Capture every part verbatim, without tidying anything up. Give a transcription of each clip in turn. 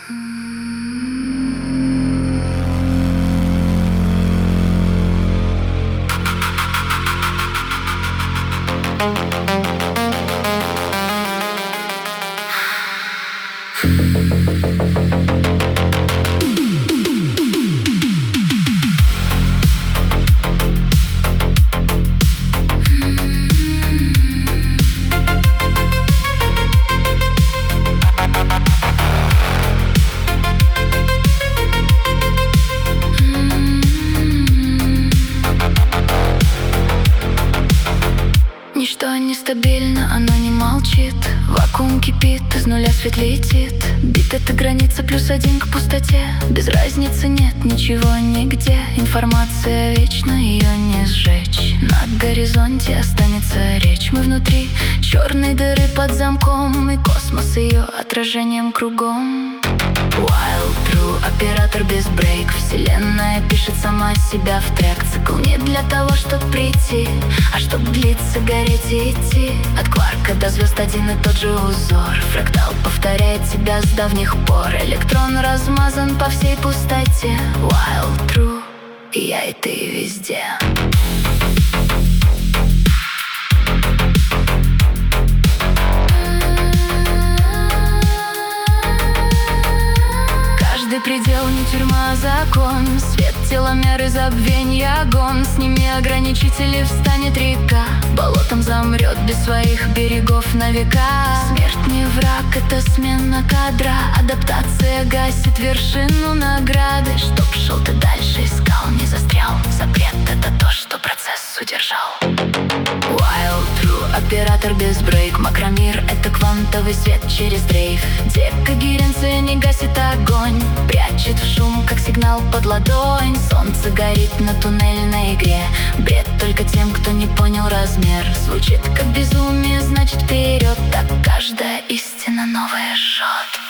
Ничто нестабильно, оно не молчит. Вакуум кипит, из нуля свет летит. Бит — это граница, плюс один к пустоте. Без разницы нет ничего нигде. Информация вечна, ее не сжечь. На горизонте останется речь. Мы внутри черной дыры под замком, и космос ее отражением кругом. Wild True, оператор без брейк. Вселенная пишет сама себя в трек. Цикл не для того, чтоб прийти, а чтоб длиться, гореть и идти. От кварка до звезд один и тот же узор. Фрактал повторяет себя с давних пор. Электрон размазан по всей пустоте. Wild True, и я, и ты везде. Каждый предел не тюрьма, а закон. Свет, теломеры, забвенья, гон. Сними ограничители, встанет река. Болотом замрет без своих берегов на века. Смерть не враг, это смена кадра. Адаптация гасит вершину награды. Чтоб шел ты дальше, искал, не застрял. Запрет — это то, что процесс удержал. Wild True, оператор без брейк. Макромир — это квантовый свет через дрейф. Декогеренция не гасит огонь, прячет в шум, как сигнал под ладонь. Солнце горит на туннельной игре. Бред только тем, кто не понял размер. Звучит как безумие, значит вперед. Так каждая истина новая жжет.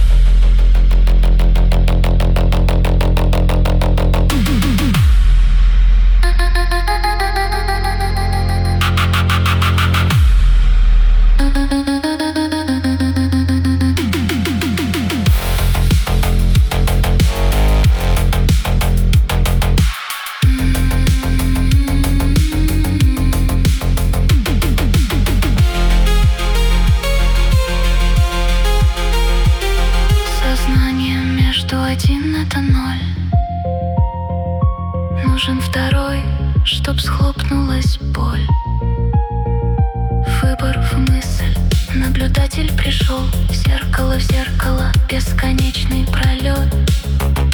Один — это ноль. Нужен второй, чтоб схлопнулась боль. Выбор в мысль. Наблюдатель пришел. Зеркало в зеркало, бесконечный пролет.